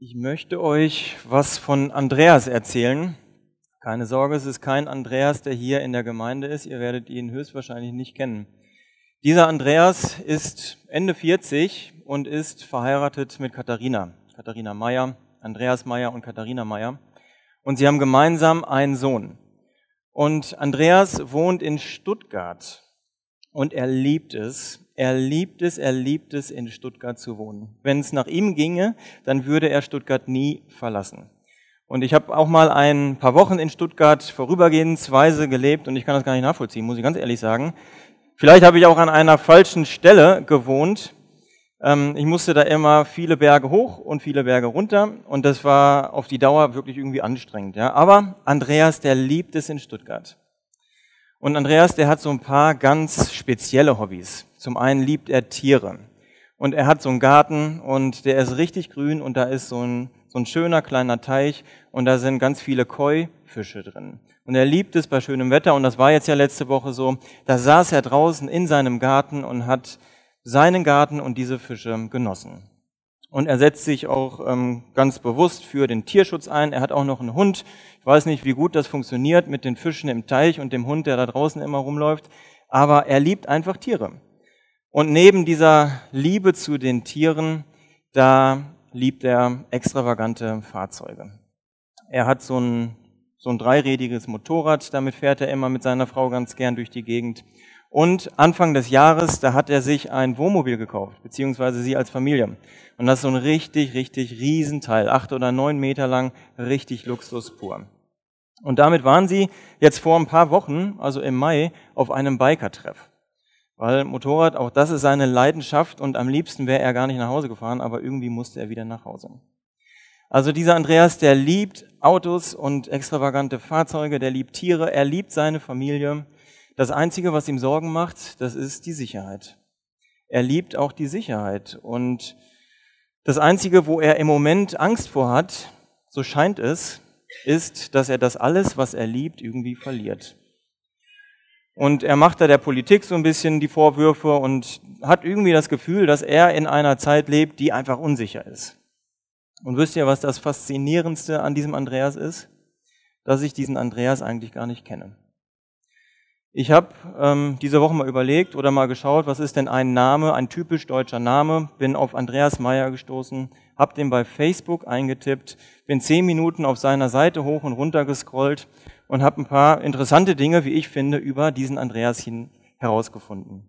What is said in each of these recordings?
Ich möchte euch was von Andreas erzählen. Keine Sorge, es ist kein Andreas, der hier in der Gemeinde ist. Ihr werdet ihn höchstwahrscheinlich nicht kennen. Dieser Andreas ist Ende 40 und ist verheiratet mit Katharina Meyer, Andreas Meyer und Katharina Meyer. Und sie haben gemeinsam einen Sohn. Und Andreas wohnt in Stuttgart und er liebt es, in Stuttgart zu wohnen. Wenn es nach ihm ginge, dann würde er Stuttgart nie verlassen. Und ich habe auch mal ein paar Wochen in Stuttgart vorübergehensweise gelebt und ich kann das gar nicht nachvollziehen, muss ich ganz ehrlich sagen. Vielleicht habe ich auch an einer falschen Stelle gewohnt. Ich musste da immer viele Berge hoch und viele Berge runter und das war auf die Dauer wirklich irgendwie anstrengend. Ja. Aber Andreas, der liebt es in Stuttgart. Und Andreas, der hat so ein paar ganz spezielle Hobbys. Zum einen liebt er Tiere und er hat so einen Garten und der ist richtig grün und da ist so ein schöner kleiner Teich und da sind ganz viele Koi-Fische drin. Und er liebt es bei schönem Wetter und das war jetzt ja letzte Woche so, da saß er draußen in seinem Garten und hat seinen Garten und diese Fische genossen. Und er setzt sich auch ganz bewusst für den Tierschutz ein. Er hat auch noch einen Hund. Ich weiß nicht, wie gut das funktioniert mit den Fischen im Teich und dem Hund, der da draußen immer rumläuft. Aber er liebt einfach Tiere. Und neben dieser Liebe zu den Tieren, da liebt er extravagante Fahrzeuge. Er hat so ein dreirädiges Motorrad, damit fährt er immer mit seiner Frau ganz gern durch die Gegend. Und Anfang des Jahres, da hat er sich ein Wohnmobil gekauft, beziehungsweise sie als Familie. Und das ist so ein richtig Riesenteil, 8 oder 9 Meter lang, richtig Luxus pur. Und damit waren sie jetzt vor ein paar Wochen, also im Mai, auf einem Biker-Treff. Weil Motorrad, auch das ist seine Leidenschaft und am liebsten wäre er gar nicht nach Hause gefahren, aber irgendwie musste er wieder nach Hause. Also dieser Andreas, der liebt Autos und extravagante Fahrzeuge, der liebt Tiere, er liebt seine Familie. Das Einzige, was ihm Sorgen macht, das ist die Sicherheit. Er liebt auch die Sicherheit. Und das Einzige, wo er im Moment Angst vor hat, so scheint es, ist, dass er das alles, was er liebt, irgendwie verliert. Und er macht da der Politik so ein bisschen die Vorwürfe und hat irgendwie das Gefühl, dass er in einer Zeit lebt, die einfach unsicher ist. Und wisst ihr, was das Faszinierendste an diesem Andreas ist? Dass ich diesen Andreas eigentlich gar nicht kenne. Ich habe diese Woche mal überlegt oder mal geschaut, was ist denn ein Name, ein typisch deutscher Name, bin auf Andreas Meyer gestoßen, habe den bei Facebook eingetippt, bin 10 Minuten auf seiner Seite hoch und runter gescrollt und habe ein paar interessante Dinge, wie ich finde, über diesen Andreas herausgefunden.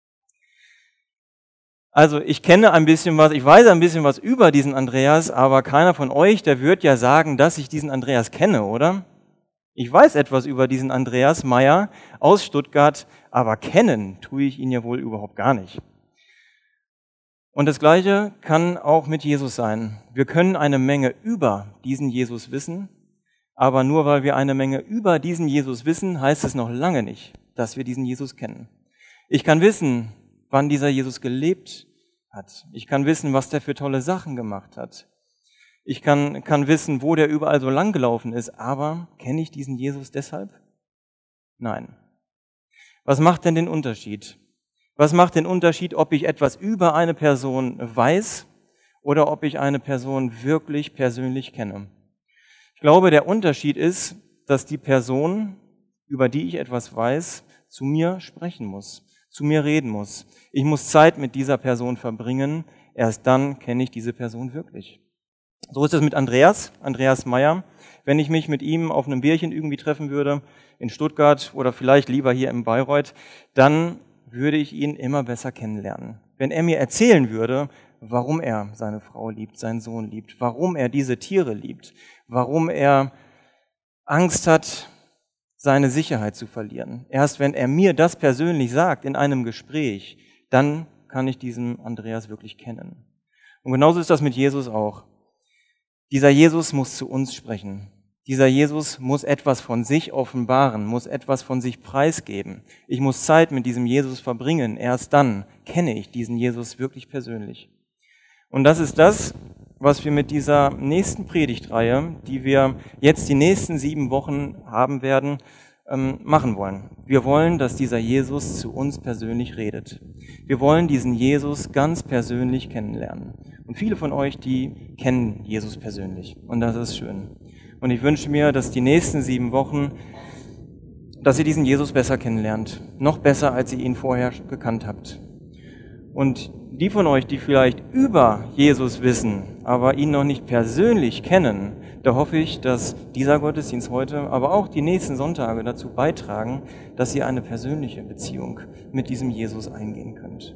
Also ich kenne ein bisschen was, ich weiß ein bisschen was über diesen Andreas, aber keiner von euch, der wird ja sagen, dass ich diesen Andreas kenne, oder? Ich weiß etwas über diesen Andreas Meyer aus Stuttgart, aber kennen tue ich ihn ja wohl überhaupt gar nicht. Und das Gleiche kann auch mit Jesus sein. Wir können eine Menge über diesen Jesus wissen, aber nur weil wir eine Menge über diesen Jesus wissen, heißt es noch lange nicht, dass wir diesen Jesus kennen. Ich kann wissen, wann dieser Jesus gelebt hat. Ich kann wissen, was der für tolle Sachen gemacht hat. Ich kann wissen, wo der überall so lang gelaufen ist, aber kenne ich diesen Jesus deshalb? Nein. Was macht denn den Unterschied? Was macht den Unterschied, ob ich etwas über eine Person weiß oder ob ich eine Person wirklich persönlich kenne? Ich glaube, der Unterschied ist, dass die Person, über die ich etwas weiß, zu mir sprechen muss, zu mir reden muss. Ich muss Zeit mit dieser Person verbringen, erst dann kenne ich diese Person wirklich. So ist es mit Andreas Meyer. Wenn ich mich mit ihm auf einem Bierchen irgendwie treffen würde, in Stuttgart oder vielleicht lieber hier in Bayreuth, dann würde ich ihn immer besser kennenlernen. Wenn er mir erzählen würde, warum er seine Frau liebt, seinen Sohn liebt, warum er diese Tiere liebt, warum er Angst hat, seine Sicherheit zu verlieren. Erst wenn er mir das persönlich sagt in einem Gespräch, dann kann ich diesen Andreas wirklich kennen. Und genauso ist das mit Jesus auch. Dieser Jesus muss zu uns sprechen. Dieser Jesus muss etwas von sich offenbaren, muss etwas von sich preisgeben. Ich muss Zeit mit diesem Jesus verbringen. Erst dann kenne ich diesen Jesus wirklich persönlich. Und das ist das, was wir mit dieser nächsten Predigtreihe, die wir jetzt die nächsten 7 Wochen haben werden, machen wollen. Wir wollen, dass dieser Jesus zu uns persönlich redet. Wir wollen diesen Jesus ganz persönlich kennenlernen. Und viele von euch, die kennen Jesus persönlich. Und das ist schön. Und ich wünsche mir, dass die nächsten 7 Wochen, dass ihr diesen Jesus besser kennenlernt. Noch besser, als ihr ihn vorher gekannt habt. Und die von euch, die vielleicht über Jesus wissen, aber ihn noch nicht persönlich kennen, da hoffe ich, dass dieser Gottesdienst heute, aber auch die nächsten Sonntage dazu beitragen, dass ihr eine persönliche Beziehung mit diesem Jesus eingehen könnt.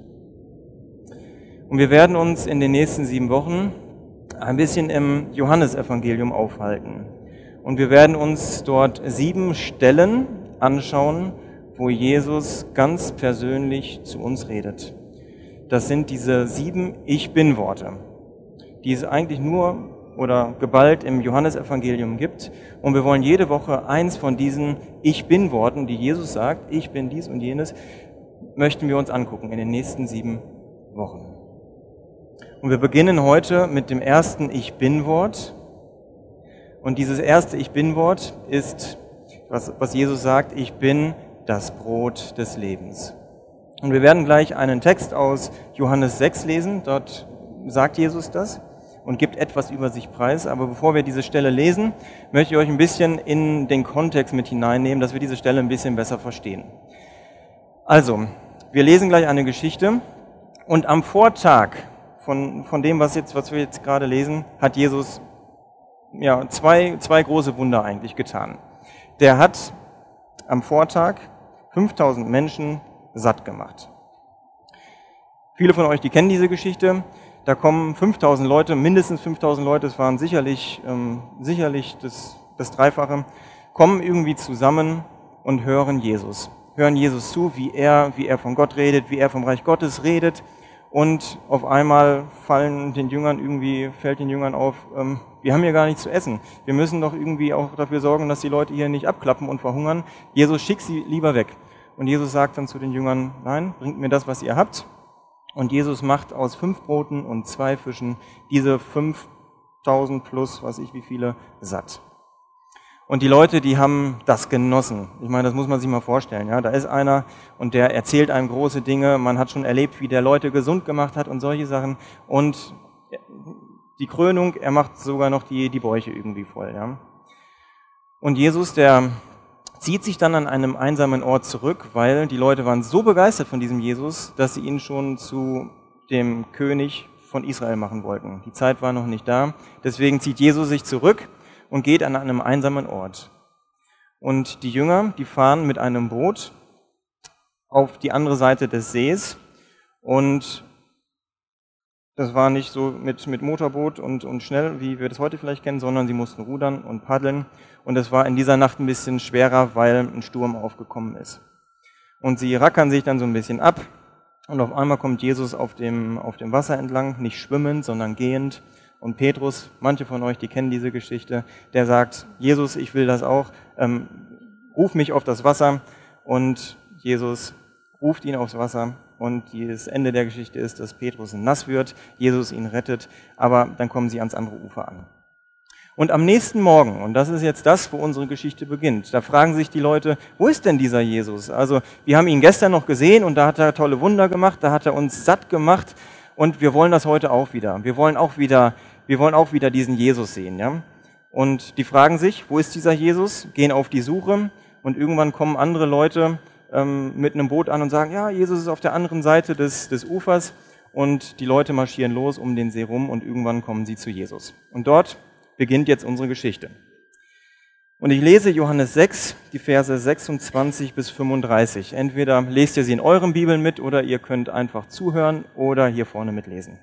Und wir werden uns in den nächsten 7 Wochen ein bisschen im Johannesevangelium aufhalten. Und wir werden uns dort 7 Stellen anschauen, wo Jesus ganz persönlich zu uns redet. Das sind diese 7 Ich-Bin-Worte, die es eigentlich nur oder geballt im Johannesevangelium gibt. Und wir wollen jede Woche eins von diesen Ich-Bin-Worten, die Jesus sagt, ich bin dies und jenes, möchten wir uns angucken in den nächsten 7 Wochen. Und wir beginnen heute mit dem ersten Ich-Bin-Wort. Und dieses erste Ich-Bin-Wort ist, was Jesus sagt, ich bin das Brot des Lebens. Und wir werden gleich einen Text aus Johannes 6 lesen, dort sagt Jesus das und gibt etwas über sich preis. Aber bevor wir diese Stelle lesen, möchte ich euch ein bisschen in den Kontext mit hineinnehmen, dass wir diese Stelle ein bisschen besser verstehen. Also, wir lesen gleich eine Geschichte und am Vortag von dem, was wir jetzt gerade lesen, hat Jesus zwei große Wunder eigentlich getan. Der hat am Vortag 5000 Menschen satt gemacht. Viele von euch, die kennen diese Geschichte. Da kommen 5000 Leute, mindestens 5000 Leute, es waren sicherlich das Dreifache, kommen irgendwie zusammen und hören Jesus zu, wie er von Gott redet, wie er vom Reich Gottes redet. Und auf einmal fällt den Jüngern auf, wir haben hier gar nichts zu essen. Wir müssen doch irgendwie auch dafür sorgen, dass die Leute hier nicht abklappen und verhungern. Jesus, schick sie lieber weg. Und Jesus sagt dann zu den Jüngern, nein, bringt mir das, was ihr habt. Und Jesus macht aus 5 Broten und 2 Fischen diese 5000 plus, weiß ich wie viele, satt. Und die Leute, die haben das genossen. Ich meine, das muss man sich mal vorstellen. Ja, da ist einer und der erzählt einem große Dinge. Man hat schon erlebt, wie der Leute gesund gemacht hat und solche Sachen. Und die Krönung, er macht sogar noch die Bäuche irgendwie voll. Ja. Und Jesus, der zieht sich dann an einem einsamen Ort zurück, weil die Leute waren so begeistert von diesem Jesus, dass sie ihn schon zu dem König von Israel machen wollten. Die Zeit war noch nicht da. Deswegen zieht Jesus sich zurück und geht an einem einsamen Ort. Und die Jünger, die fahren mit einem Boot auf die andere Seite des Sees. Und das war nicht so mit Motorboot und schnell, wie wir das heute vielleicht kennen, sondern sie mussten rudern und paddeln. Und es war in dieser Nacht ein bisschen schwerer, weil ein Sturm aufgekommen ist. Und sie rackern sich dann so ein bisschen ab. Und auf einmal kommt Jesus auf dem Wasser entlang, nicht schwimmend, sondern gehend. Und Petrus, manche von euch, die kennen diese Geschichte, der sagt, Jesus, ich will das auch, ruf mich auf das Wasser. Und Jesus ruft ihn aufs Wasser. Und das Ende der Geschichte ist, dass Petrus nass wird, Jesus ihn rettet, aber dann kommen sie ans andere Ufer an. Und am nächsten Morgen, und das ist jetzt das, wo unsere Geschichte beginnt, da fragen sich die Leute, wo ist denn dieser Jesus? Also wir haben ihn gestern noch gesehen und da hat er tolle Wunder gemacht, da hat er uns satt gemacht und wir wollen das heute auch wieder. Wir wollen auch wieder diesen Jesus sehen. Ja? Und die fragen sich, wo ist dieser Jesus? Gehen auf die Suche und irgendwann kommen andere Leute mit einem Boot an und sagen, ja, Jesus ist auf der anderen Seite des Ufers und die Leute marschieren los um den See rum und irgendwann kommen sie zu Jesus. Und dort beginnt jetzt unsere Geschichte. Und ich lese Johannes 6, die Verse 26 bis 35. Entweder lest ihr sie in euren Bibeln mit oder ihr könnt einfach zuhören oder hier vorne mitlesen.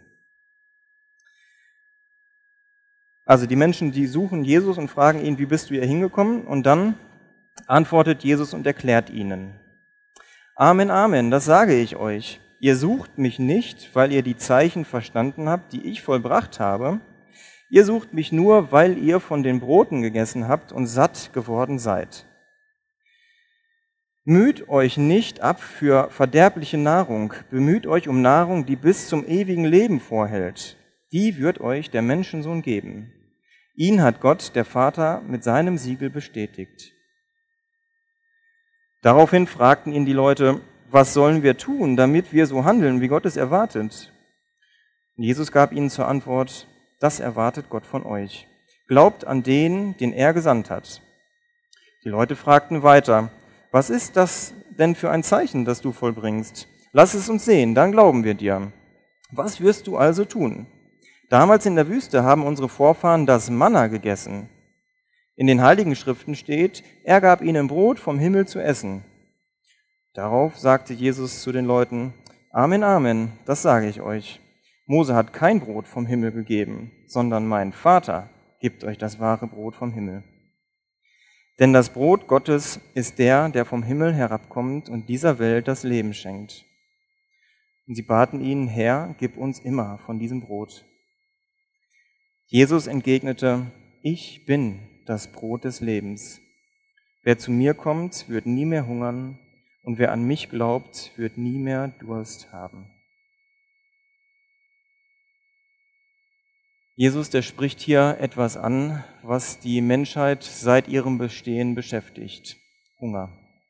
Also die Menschen, die suchen Jesus und fragen ihn, wie bist du hier hingekommen? Und dann antwortet Jesus und erklärt ihnen. Amen, Amen, das sage ich euch. Ihr sucht mich nicht, weil ihr die Zeichen verstanden habt, die ich vollbracht habe. Ihr sucht mich nur, weil ihr von den Broten gegessen habt und satt geworden seid. Müht euch nicht ab für verderbliche Nahrung, bemüht euch um Nahrung, die bis zum ewigen Leben vorhält. Die wird euch der Menschensohn geben. Ihn hat Gott, der Vater, mit seinem Siegel bestätigt. Daraufhin fragten ihn die Leute, was sollen wir tun, damit wir so handeln, wie Gott es erwartet? Und Jesus gab ihnen zur Antwort, das erwartet Gott von euch. Glaubt an den, den er gesandt hat. Die Leute fragten weiter, was ist das denn für ein Zeichen, das du vollbringst? Lass es uns sehen, dann glauben wir dir. Was wirst du also tun? Damals in der Wüste haben unsere Vorfahren das Manna gegessen. In den Heiligen Schriften steht, er gab ihnen Brot vom Himmel zu essen. Darauf sagte Jesus zu den Leuten, Amen, Amen, das sage ich euch. Mose hat kein Brot vom Himmel gegeben, sondern mein Vater gibt euch das wahre Brot vom Himmel. Denn das Brot Gottes ist der, der vom Himmel herabkommt und dieser Welt das Leben schenkt. Und sie baten ihn, Herr, gib uns immer von diesem Brot. Jesus entgegnete, ich bin das Brot des Lebens. Wer zu mir kommt, wird nie mehr hungern, und wer an mich glaubt, wird nie mehr Durst haben. Jesus, der spricht hier etwas an, was die Menschheit seit ihrem Bestehen beschäftigt: Hunger.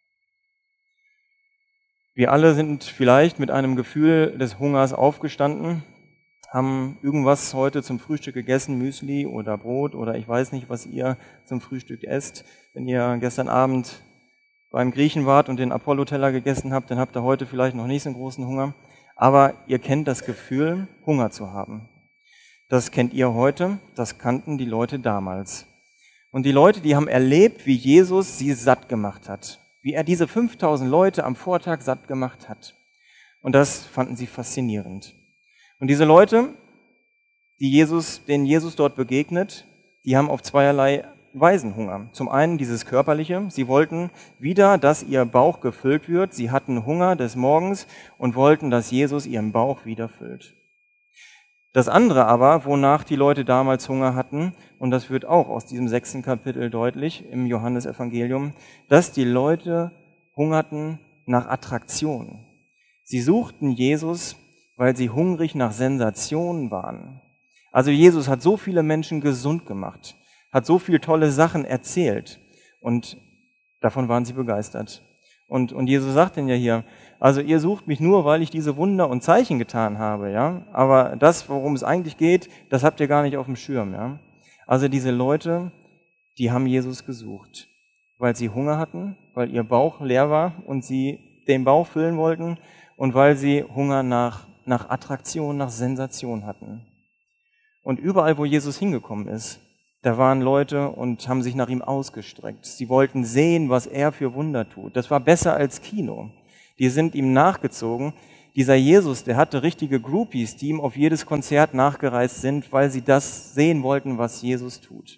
Wir alle sind vielleicht mit einem Gefühl des Hungers aufgestanden, haben irgendwas heute zum Frühstück gegessen, Müsli oder Brot oder ich weiß nicht, was ihr zum Frühstück esst. Wenn ihr gestern Abend beim Griechen wart und den Apollo-Teller gegessen habt, dann habt ihr heute vielleicht noch nicht so einen großen Hunger. Aber ihr kennt das Gefühl, Hunger zu haben. Das kennt ihr heute, das kannten die Leute damals. Und die Leute, die haben erlebt, wie Jesus sie satt gemacht hat. Wie er diese 5000 Leute am Vortag satt gemacht hat. Und das fanden sie faszinierend. Und diese Leute, denen Jesus dort begegnet, die haben auf zweierlei Weisen Hunger. Zum einen dieses Körperliche. Sie wollten wieder, dass ihr Bauch gefüllt wird. Sie hatten Hunger des Morgens und wollten, dass Jesus ihren Bauch wieder füllt. Das andere aber, wonach die Leute damals Hunger hatten, und das wird auch aus diesem 6. Kapitel deutlich im Johannesevangelium, dass die Leute hungerten nach Attraktion. Sie suchten Jesus, weil sie hungrig nach Sensationen waren. Also Jesus hat so viele Menschen gesund gemacht, hat so viele tolle Sachen erzählt und davon waren sie begeistert. Und Jesus sagt denn ja hier, also ihr sucht mich nur, weil ich diese Wunder und Zeichen getan habe, ja. Aber das, worum es eigentlich geht, das habt ihr gar nicht auf dem Schirm, ja. Also diese Leute, die haben Jesus gesucht, weil sie Hunger hatten, weil ihr Bauch leer war und sie den Bauch füllen wollten und weil sie Hunger nach Attraktion, nach Sensation hatten. Und überall, wo Jesus hingekommen ist, da waren Leute und haben sich nach ihm ausgestreckt. Sie wollten sehen, was er für Wunder tut. Das war besser als Kino. Die sind ihm nachgezogen. Dieser Jesus, der hatte richtige Groupies, die ihm auf jedes Konzert nachgereist sind, weil sie das sehen wollten, was Jesus tut.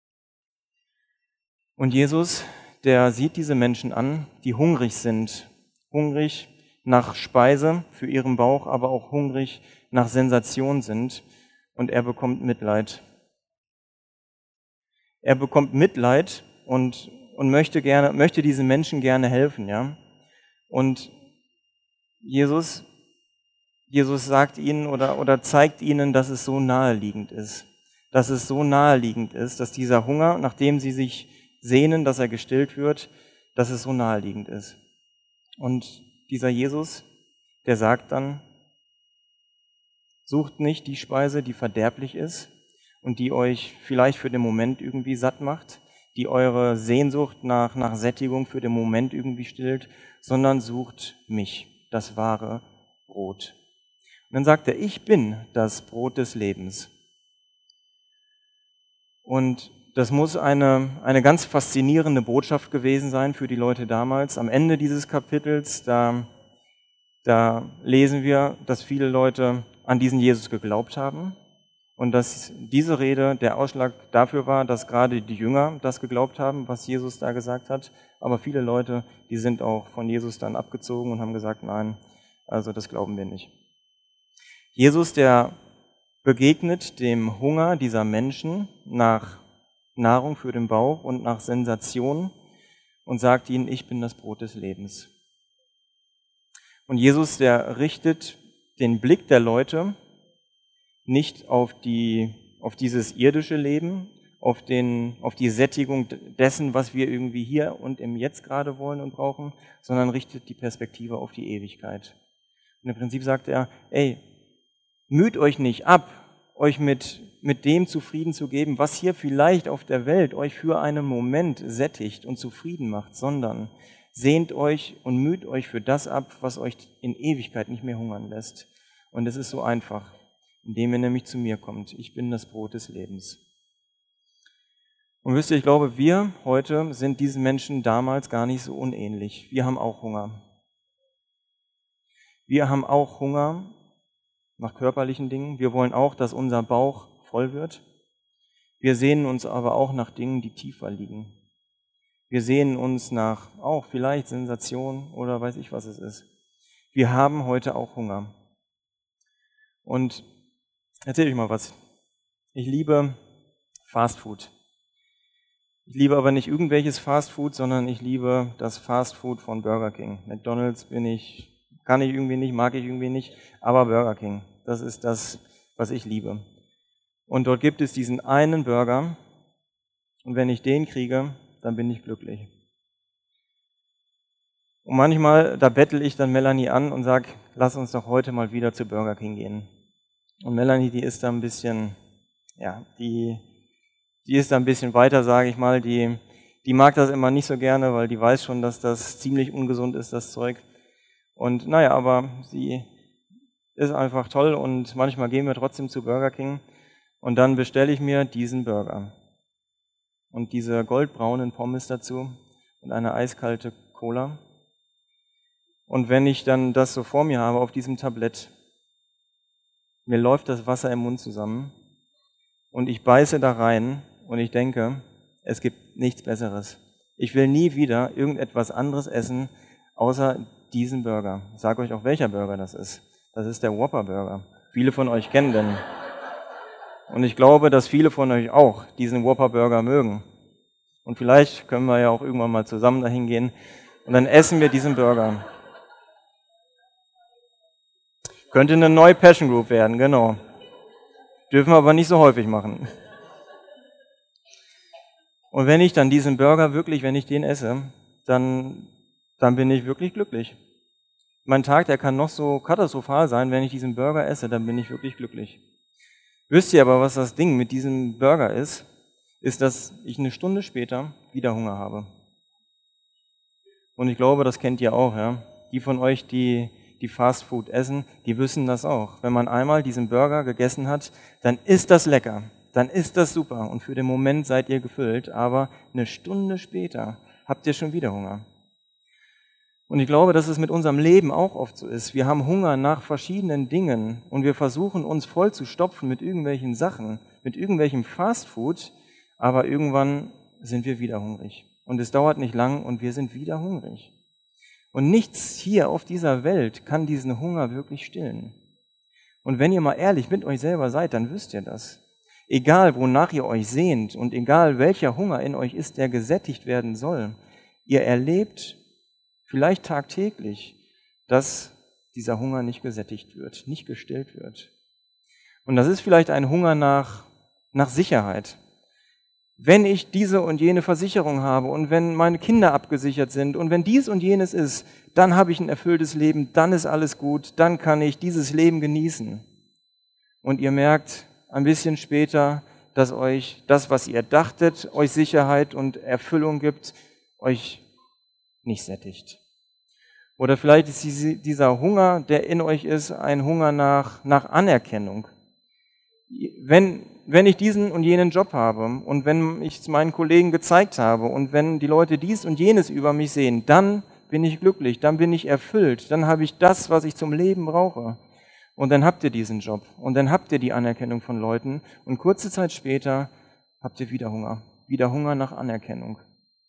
Und Jesus, der sieht diese Menschen an, die hungrig sind. Hungrig nach Speise für ihren Bauch, aber auch hungrig nach Sensation sind. Und er bekommt Mitleid. Er bekommt Mitleid und möchte diesen Menschen gerne helfen, ja. Und Jesus sagt ihnen oder zeigt ihnen, dass es so naheliegend ist. Dass es so naheliegend ist, dass dieser Hunger, nach dem sie sich sehnen, dass er gestillt wird, dass es so naheliegend ist. Und dieser Jesus, der sagt dann, sucht nicht die Speise, die verderblich ist und die euch vielleicht für den Moment irgendwie satt macht, die eure Sehnsucht nach Sättigung für den Moment irgendwie stillt, sondern sucht mich, das wahre Brot. Und dann sagt er, ich bin das Brot des Lebens. Und das muss eine ganz faszinierende Botschaft gewesen sein für die Leute damals. Am Ende dieses Kapitels, da lesen wir, dass viele Leute an diesen Jesus geglaubt haben und dass diese Rede der Ausschlag dafür war, dass gerade die Jünger das geglaubt haben, was Jesus da gesagt hat. Aber viele Leute, die sind auch von Jesus dann abgezogen und haben gesagt, nein, also das glauben wir nicht. Jesus, der begegnet dem Hunger dieser Menschen nach Nahrung für den Bauch und nach Sensation und sagt ihnen, ich bin das Brot des Lebens. Und Jesus, der richtet den Blick der Leute nicht auf dieses irdische Leben, auf die Sättigung dessen, was wir irgendwie hier und im Jetzt gerade wollen und brauchen, sondern richtet die Perspektive auf die Ewigkeit. Und im Prinzip sagt er, ey, müht euch nicht ab, euch mit dem zufrieden zu geben, was hier vielleicht auf der Welt euch für einen Moment sättigt und zufrieden macht, sondern sehnt euch und müht euch für das ab, was euch in Ewigkeit nicht mehr hungern lässt. Und es ist so einfach, indem ihr nämlich zu mir kommt. Ich bin das Brot des Lebens. Und wisst ihr, ich glaube, wir heute sind diesen Menschen damals gar nicht so unähnlich. Wir haben auch Hunger. Wir haben auch Hunger nach körperlichen Dingen. Wir wollen auch, dass unser Bauch voll wird. Wir sehnen uns aber auch nach Dingen, die tiefer liegen. Wir sehnen uns nach auch vielleicht Sensation oder weiß ich, was es ist. Wir haben heute auch Hunger. Und erzähl euch mal was. Ich liebe Fastfood. Ich liebe aber nicht irgendwelches Fastfood, sondern ich liebe das Fastfood von Burger King. McDonald's kann ich irgendwie nicht, mag ich irgendwie nicht, aber Burger King, das ist das, was ich liebe. Und dort gibt es diesen einen Burger und wenn ich den kriege, dann bin ich glücklich. Und manchmal, da bettel ich dann Melanie an und sage, lass uns doch heute mal wieder zu Burger King gehen. Und Melanie, die ist da ein bisschen, die ist da ein bisschen weiter, sage ich mal, die mag das immer nicht so gerne, weil die weiß schon, dass das ziemlich ungesund ist, das Zeug. Und aber sie ist einfach toll und manchmal gehen wir trotzdem zu Burger King und dann bestelle ich mir diesen Burger und diese goldbraunen Pommes dazu und eine eiskalte Cola. Und wenn ich dann das so vor mir habe auf diesem Tablett, mir läuft das Wasser im Mund zusammen und ich beiße da rein und ich denke, es gibt nichts Besseres. Ich will nie wieder irgendetwas anderes essen, außer diesen Burger. Ich sage euch auch, welcher Burger das ist. Das ist der Whopper Burger. Viele von euch kennen den. Und ich glaube, dass viele von euch auch diesen Whopper Burger mögen. Und vielleicht können wir ja auch irgendwann mal zusammen dahin gehen und dann essen wir diesen Burger. Könnte eine neue Passion Group werden, genau. Dürfen wir aber nicht so häufig machen. Und wenn ich dann diesen Burger wirklich, wenn ich den esse, dann bin ich wirklich glücklich. Mein Tag, der kann noch so katastrophal sein, wenn ich diesen Burger esse, dann bin ich wirklich glücklich. Wisst ihr aber, was das Ding mit diesem Burger ist, dass ich eine Stunde später wieder Hunger habe. Und ich glaube, das kennt ihr auch, ja. Die von euch, die Fast Food essen, die wissen das auch. Wenn man einmal diesen Burger gegessen hat, dann ist das lecker, dann ist das super und für den Moment seid ihr gefüllt, aber eine Stunde später habt ihr schon wieder Hunger. Und ich glaube, dass es mit unserem Leben auch oft so ist. Wir haben Hunger nach verschiedenen Dingen und wir versuchen uns voll zu stopfen mit irgendwelchen Sachen, mit irgendwelchem Fastfood, aber irgendwann sind wir wieder hungrig. Und es dauert nicht lang und wir sind wieder hungrig. Und nichts hier auf dieser Welt kann diesen Hunger wirklich stillen. Und wenn ihr mal ehrlich mit euch selber seid, dann wisst ihr das. Egal, wonach ihr euch sehnt und egal, welcher Hunger in euch ist, der gesättigt werden soll, ihr erlebt vielleicht tagtäglich, dass dieser Hunger nicht gesättigt wird, nicht gestillt wird. Und das ist vielleicht ein Hunger nach Sicherheit. Wenn ich diese und jene Versicherung habe und wenn meine Kinder abgesichert sind und wenn dies und jenes ist, dann habe ich ein erfülltes Leben, dann ist alles gut, dann kann ich dieses Leben genießen. Und ihr merkt ein bisschen später, dass euch das, was ihr dachtet, euch Sicherheit und Erfüllung gibt, euch nicht sättigt. Oder vielleicht ist dieser Hunger, der in euch ist, ein Hunger nach Anerkennung. Wenn ich diesen und jenen Job habe und wenn ich es meinen Kollegen gezeigt habe und wenn die Leute dies und jenes über mich sehen, dann bin ich glücklich, dann bin ich erfüllt, dann habe ich das, was ich zum Leben brauche. Und dann habt ihr diesen Job und dann habt ihr die Anerkennung von Leuten und kurze Zeit später habt ihr wieder Hunger nach Anerkennung.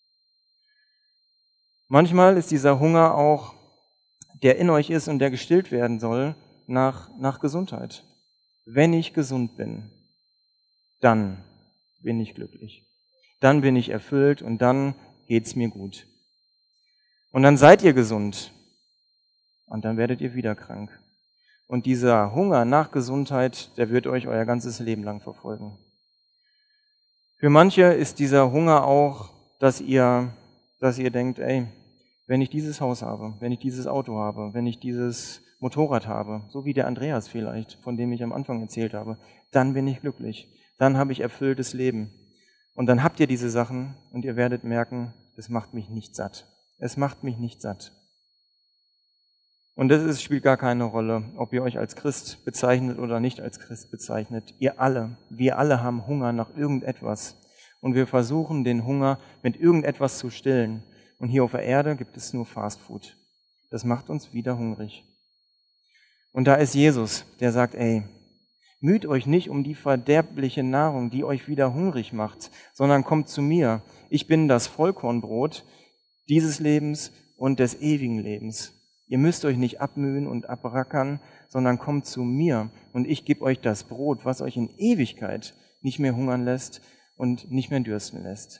Manchmal ist dieser Hunger auch, der in euch ist und der gestillt werden soll, nach Gesundheit. Wenn ich gesund bin, dann bin ich glücklich. Dann bin ich erfüllt und dann geht's mir gut. Und dann seid ihr gesund und dann werdet ihr wieder krank. Und dieser Hunger nach Gesundheit, der wird euch euer ganzes Leben lang verfolgen. Für manche ist dieser Hunger auch, dass ihr denkt, ey, wenn ich dieses Haus habe, wenn ich dieses Auto habe, wenn ich dieses Motorrad habe, so wie der Andreas vielleicht, von dem ich am Anfang erzählt habe, dann bin ich glücklich, dann habe ich erfülltes Leben. Und dann habt ihr diese Sachen und ihr werdet merken, es macht mich nicht satt. Es macht mich nicht satt. Und spielt gar keine Rolle, ob ihr euch als Christ bezeichnet oder nicht als Christ bezeichnet. Wir alle haben Hunger nach irgendetwas. Und wir versuchen, den Hunger mit irgendetwas zu stillen. Und hier auf der Erde gibt es nur Fastfood. Das macht uns wieder hungrig. Und da ist Jesus, der sagt, ey, müht euch nicht um die verderbliche Nahrung, die euch wieder hungrig macht, sondern kommt zu mir. Ich bin das Vollkornbrot dieses Lebens und des ewigen Lebens. Ihr müsst euch nicht abmühen und abrackern, sondern kommt zu mir und ich gebe euch das Brot, was euch in Ewigkeit nicht mehr hungern lässt und nicht mehr dürsten lässt.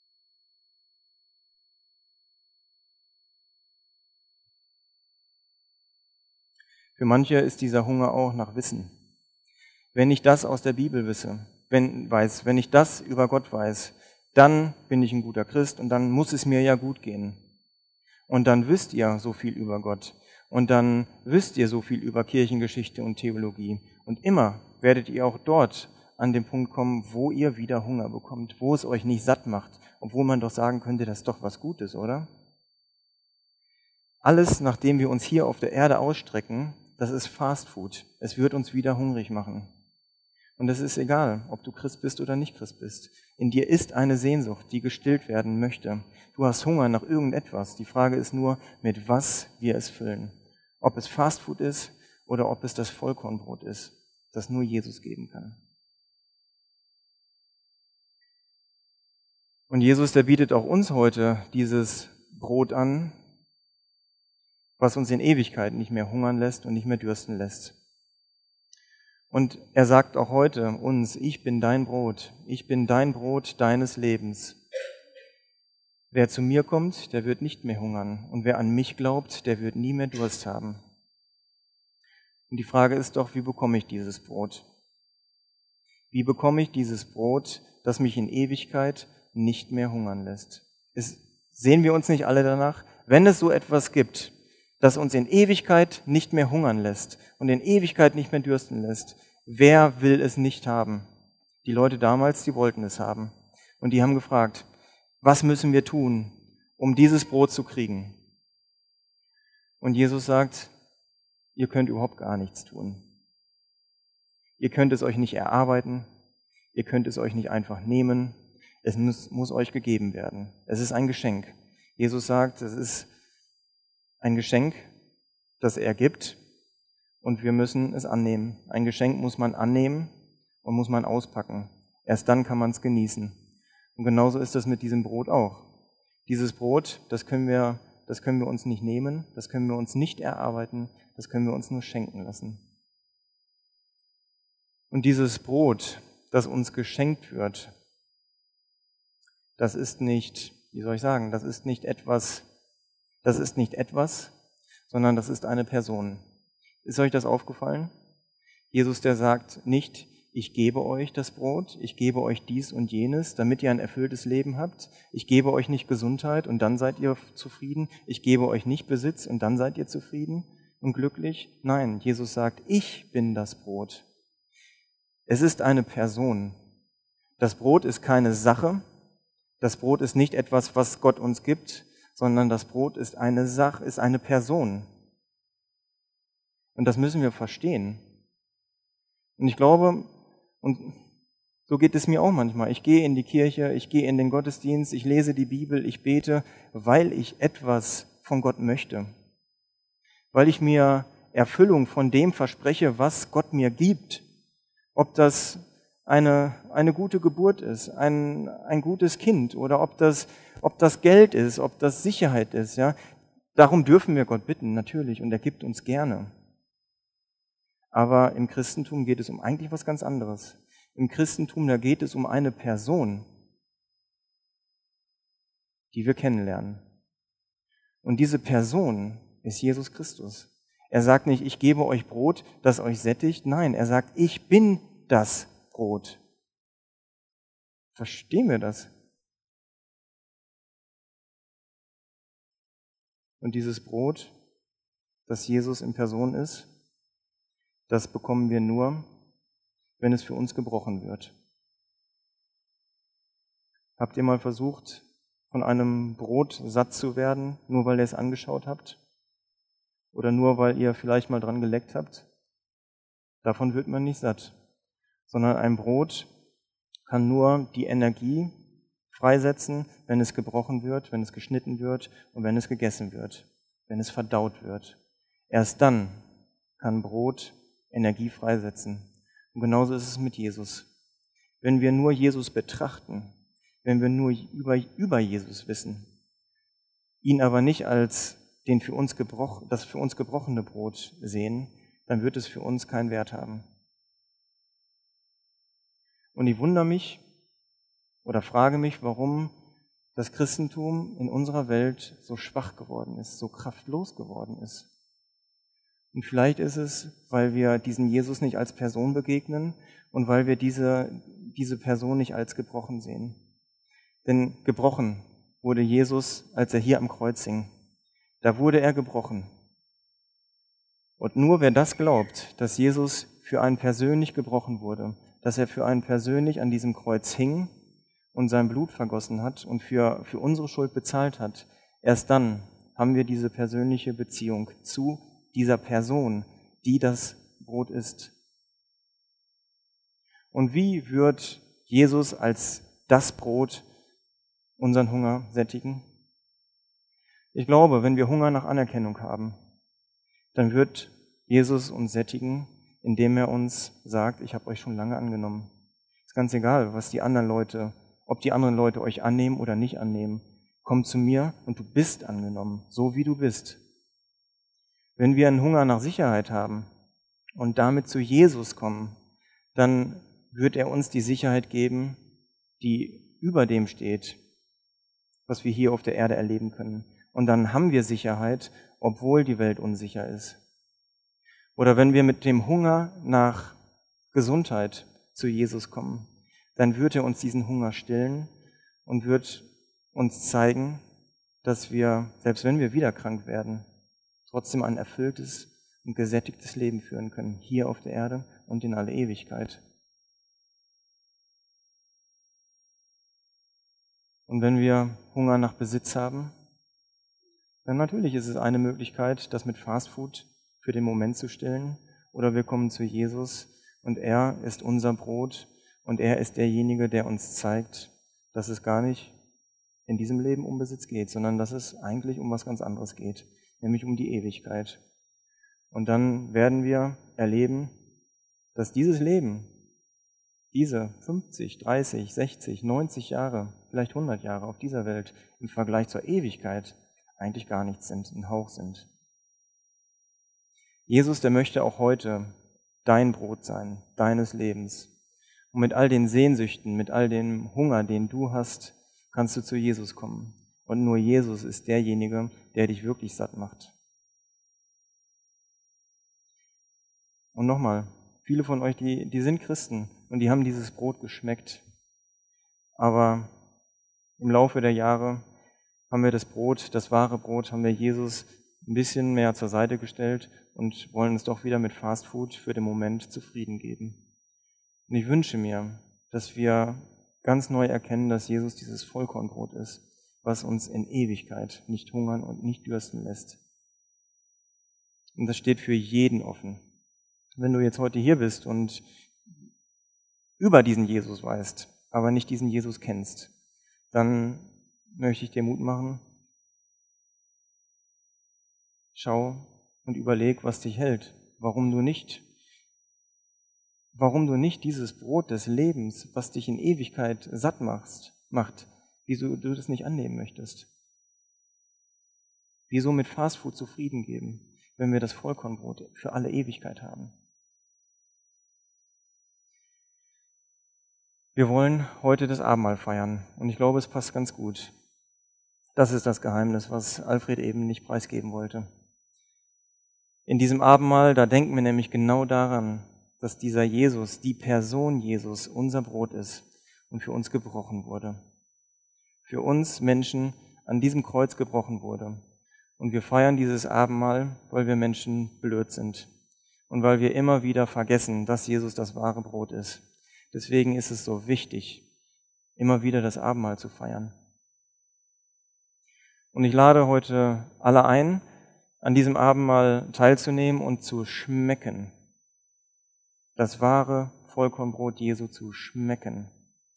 Für manche ist dieser Hunger auch nach Wissen. Wenn ich das aus der Bibel wenn ich das über Gott weiß, dann bin ich ein guter Christ und dann muss es mir ja gut gehen. Und dann wisst ihr so viel über Gott. Und dann wisst ihr so viel über Kirchengeschichte und Theologie. Und immer werdet ihr auch dort an den Punkt kommen, wo ihr wieder Hunger bekommt, wo es euch nicht satt macht, obwohl man doch sagen könnte, das ist doch was Gutes, oder? Alles, nachdem wir uns hier auf der Erde ausstrecken, das ist Fastfood. Es wird uns wieder hungrig machen. Und es ist egal, ob du Christ bist oder nicht Christ bist. In dir ist eine Sehnsucht, die gestillt werden möchte. Du hast Hunger nach irgendetwas. Die Frage ist nur, mit was wir es füllen. Ob es Fastfood ist oder ob es das Vollkornbrot ist, das nur Jesus geben kann. Und Jesus, der bietet auch uns heute dieses Brot an, was uns in Ewigkeit nicht mehr hungern lässt und nicht mehr dürsten lässt. Und er sagt auch heute uns, ich bin dein Brot deines Lebens. Wer zu mir kommt, der wird nicht mehr hungern. Und wer an mich glaubt, der wird nie mehr Durst haben. Und die Frage ist doch, wie bekomme ich dieses Brot? Wie bekomme ich dieses Brot, das mich in Ewigkeit nicht mehr hungern lässt? Sehen wir uns nicht alle danach? Wenn es so etwas gibt, das uns in Ewigkeit nicht mehr hungern lässt und in Ewigkeit nicht mehr dürsten lässt, wer will es nicht haben? Die Leute damals, die wollten es haben. Und die haben gefragt, was müssen wir tun, um dieses Brot zu kriegen? Und Jesus sagt, ihr könnt überhaupt gar nichts tun. Ihr könnt es euch nicht erarbeiten, ihr könnt es euch nicht einfach nehmen, es muss euch gegeben werden. Es ist ein Geschenk. Jesus sagt, es ist ein Geschenk, das er gibt und wir müssen es annehmen. Ein Geschenk muss man annehmen und muss man auspacken. Erst dann kann man es genießen. Und genauso ist das mit diesem Brot auch. Dieses Brot, das können wir uns nicht nehmen, das können wir uns nicht erarbeiten, das können wir uns nur schenken lassen. Und dieses Brot, das uns geschenkt wird, das ist nicht, das ist nicht etwas, sondern das ist eine Person. Ist euch das aufgefallen? Jesus, der sagt nicht, ich gebe euch das Brot, ich gebe euch dies und jenes, damit ihr ein erfülltes Leben habt. Ich gebe euch nicht Gesundheit und dann seid ihr zufrieden. Ich gebe euch nicht Besitz und dann seid ihr zufrieden und glücklich. Nein, Jesus sagt, ich bin das Brot. Es ist eine Person. Das Brot ist keine Sache. Das Brot ist nicht etwas, was Gott uns gibt, sondern das Brot ist eine Sache, ist eine Person. Und das müssen wir verstehen. Und ich glaube, und so geht es mir auch manchmal. Ich gehe in die Kirche, ich gehe in den Gottesdienst, ich lese die Bibel, ich bete, weil ich etwas von Gott möchte. Weil ich mir Erfüllung von dem verspreche, was Gott mir gibt. Ob das eine gute Geburt ist, ein gutes Kind oder ob das Geld ist, ob das Sicherheit ist. Ja? Darum dürfen wir Gott bitten, natürlich, und er gibt uns gerne. Aber im Christentum geht es um eigentlich was ganz anderes. Im Christentum, da geht es um eine Person, die wir kennenlernen. Und diese Person ist Jesus Christus. Er sagt nicht, ich gebe euch Brot, das euch sättigt. Nein, er sagt, ich bin das Brot. Verstehen wir das? Und dieses Brot, das Jesus in Person ist, das bekommen wir nur, wenn es für uns gebrochen wird. Habt ihr mal versucht, von einem Brot satt zu werden, nur weil ihr es angeschaut habt? Oder nur weil ihr vielleicht mal dran geleckt habt? Davon wird man nicht satt, sondern ein Brot kann nur die Energie freisetzen, wenn es gebrochen wird, wenn es geschnitten wird und wenn es gegessen wird, wenn es verdaut wird. Erst dann kann Brot Energie freisetzen. Und genauso ist es mit Jesus. Wenn wir nur Jesus betrachten, wenn wir nur über Jesus wissen, ihn aber nicht als das für uns gebrochene Brot sehen, dann wird es für uns keinen Wert haben. Und ich wundere mich oder frage mich, warum das Christentum in unserer Welt so schwach geworden ist, so kraftlos geworden ist. Und vielleicht ist es, weil wir diesen Jesus nicht als Person begegnen und weil wir diese Person nicht als gebrochen sehen. Denn gebrochen wurde Jesus, als er hier am Kreuz hing. Da wurde er gebrochen. Und nur wer das glaubt, dass Jesus für einen persönlich gebrochen wurde, dass er für einen persönlich an diesem Kreuz hing und sein Blut vergossen hat und für unsere Schuld bezahlt hat, erst dann haben wir diese persönliche Beziehung zu dieser Person, die das Brot ist. Und wie wird Jesus als das Brot unseren Hunger sättigen? Ich glaube, wenn wir Hunger nach Anerkennung haben, dann wird Jesus uns sättigen, indem er uns sagt, ich habe euch schon lange angenommen. Ist ganz egal, ob die anderen Leute euch annehmen oder nicht annehmen. Komm zu mir und du bist angenommen, so wie du bist. Wenn wir einen Hunger nach Sicherheit haben und damit zu Jesus kommen, dann wird er uns die Sicherheit geben, die über dem steht, was wir hier auf der Erde erleben können. Und dann haben wir Sicherheit, obwohl die Welt unsicher ist. Oder wenn wir mit dem Hunger nach Gesundheit zu Jesus kommen, dann wird er uns diesen Hunger stillen und wird uns zeigen, dass wir, selbst wenn wir wieder krank werden, trotzdem ein erfülltes und gesättigtes Leben führen können, hier auf der Erde und in alle Ewigkeit. Und wenn wir Hunger nach Besitz haben, dann natürlich ist es eine Möglichkeit, das mit Fastfood für den Moment zu stillen, oder wir kommen zu Jesus und er ist unser Brot und er ist derjenige, der uns zeigt, dass es gar nicht in diesem Leben um Besitz geht, sondern dass es eigentlich um was ganz anderes geht, nämlich um die Ewigkeit. Und dann werden wir erleben, dass dieses Leben, diese 50, 30, 60, 90 Jahre, vielleicht 100 Jahre auf dieser Welt im Vergleich zur Ewigkeit eigentlich gar nichts sind, ein Hauch sind. Jesus, der möchte auch heute dein Brot sein, deines Lebens. Und mit all den Sehnsüchten, mit all dem Hunger, den du hast, kannst du zu Jesus kommen. Und nur Jesus ist derjenige, der dich wirklich satt macht. Und nochmal, viele von euch, die sind Christen und die haben dieses Brot geschmeckt. Aber im Laufe der Jahre haben wir das Brot, das wahre Brot, haben wir Jesus ein bisschen mehr zur Seite gestellt und wollen uns doch wieder mit Fastfood für den Moment zufrieden geben. Und ich wünsche mir, dass wir ganz neu erkennen, dass Jesus dieses Vollkornbrot ist, was uns in Ewigkeit nicht hungern und nicht dürsten lässt. Und das steht für jeden offen. Wenn du jetzt heute hier bist und über diesen Jesus weißt, aber nicht diesen Jesus kennst, dann möchte ich dir Mut machen. Schau und überleg, was dich hält, warum du nicht dieses Brot des Lebens, was dich in Ewigkeit satt macht, wieso du das nicht annehmen möchtest. Wieso mit Fastfood zufrieden geben, wenn wir das Vollkornbrot für alle Ewigkeit haben. Wir wollen heute das Abendmahl feiern und ich glaube, es passt ganz gut. Das ist das Geheimnis, was Alfred eben nicht preisgeben wollte. In diesem Abendmahl, da denken wir nämlich genau daran, dass dieser Jesus, die Person Jesus, unser Brot ist und für uns gebrochen wurde. Für uns Menschen an diesem Kreuz gebrochen wurde. Und wir feiern dieses Abendmahl, weil wir Menschen blöd sind und weil wir immer wieder vergessen, dass Jesus das wahre Brot ist. Deswegen ist es so wichtig, immer wieder das Abendmahl zu feiern. Und ich lade heute alle ein, an diesem Abendmahl teilzunehmen und zu schmecken. Das wahre Vollkornbrot Jesu zu schmecken.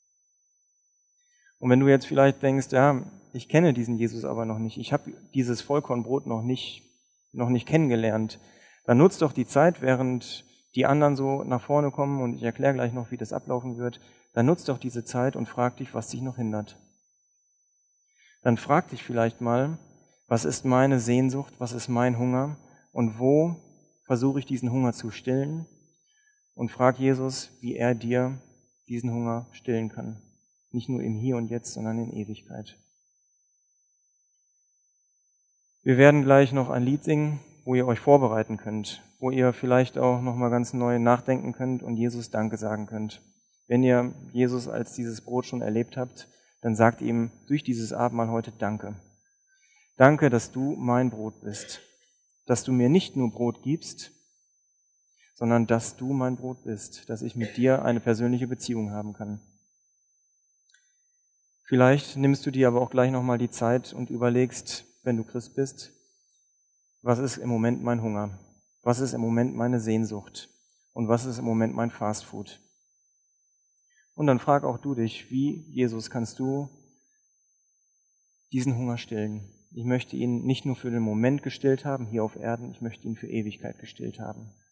Und wenn du jetzt vielleicht denkst, ja, ich kenne diesen Jesus aber noch nicht, ich habe dieses Vollkornbrot noch nicht kennengelernt, dann nutzt doch die Zeit, während die anderen so nach vorne kommen, und ich erkläre gleich noch, wie das ablaufen wird, dann nutzt doch diese Zeit und frag dich, was dich noch hindert. Dann frag dich vielleicht mal, was ist meine Sehnsucht, was ist mein Hunger und wo versuche ich diesen Hunger zu stillen, und frag Jesus, wie er dir diesen Hunger stillen kann. Nicht nur im Hier und Jetzt, sondern in Ewigkeit. Wir werden gleich noch ein Lied singen, wo ihr euch vorbereiten könnt, wo ihr vielleicht auch nochmal ganz neu nachdenken könnt und Jesus Danke sagen könnt. Wenn ihr Jesus als dieses Brot schon erlebt habt, dann sagt ihm durch dieses Abendmahl heute Danke. Danke, dass du mein Brot bist, dass du mir nicht nur Brot gibst, sondern dass du mein Brot bist, dass ich mit dir eine persönliche Beziehung haben kann. Vielleicht nimmst du dir aber auch gleich nochmal die Zeit und überlegst, wenn du Christ bist, was ist im Moment mein Hunger? Was ist im Moment meine Sehnsucht? Und was ist im Moment mein Fastfood? Und dann frag auch du dich, wie, Jesus, kannst du diesen Hunger stillen? Ich möchte ihn nicht nur für den Moment gestillt haben, hier auf Erden, ich möchte ihn für Ewigkeit gestillt haben.